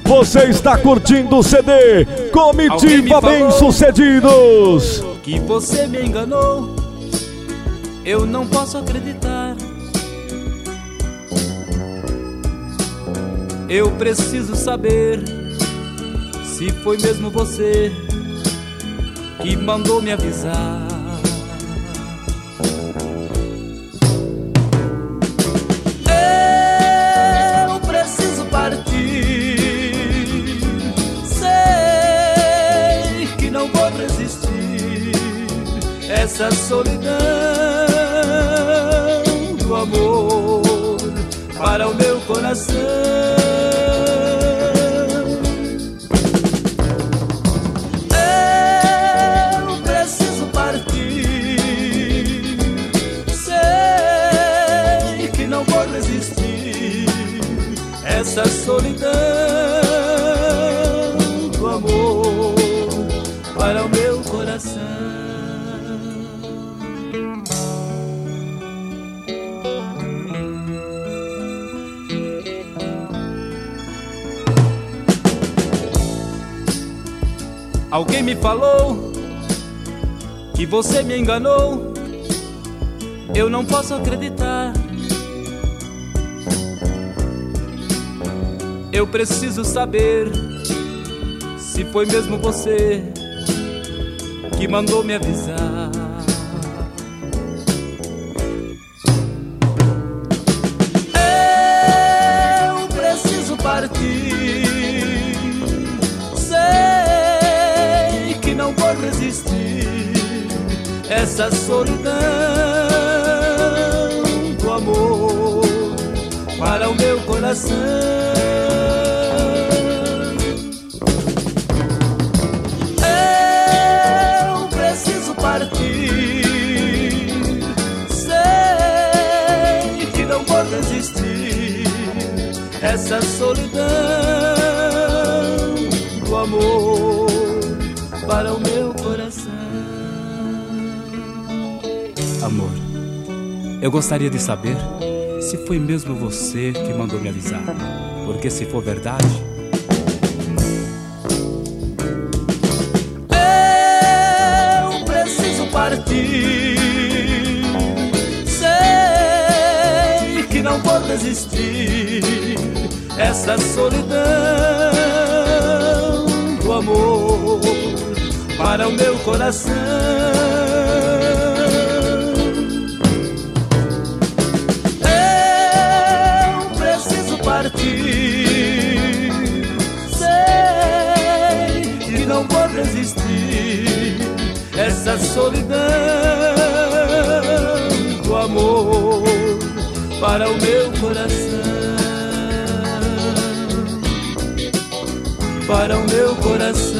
Você está curtindo o CD Comitiva Bem-Sucedidos. Que você me enganou, eu não posso acreditar. Eu preciso saber se foi mesmo você que mandou me avisar. Eu preciso partir, sei que não vou resistir essa solidão do amor para o meu coração. Eu preciso partir, sei que não vou resistir essa solidão do amor para o meu coração. Alguém me falou que você me enganou, eu não posso acreditar. Eu preciso saber se foi mesmo você que mandou me avisar. Eu preciso partir, não vou resistir essa solidão do amor para o meu coração. Eu preciso partir, sei que não vou resistir essa solidão do amor para o meu coração. Amor, eu gostaria de saber se foi mesmo você que mandou me avisar, porque se for verdade, eu preciso partir, sei que não vou resistir essa solidão do amor para o meu coração. Eu preciso partir, sei que não vou resistir essa solidão do amor para o meu coração, para o meu coração.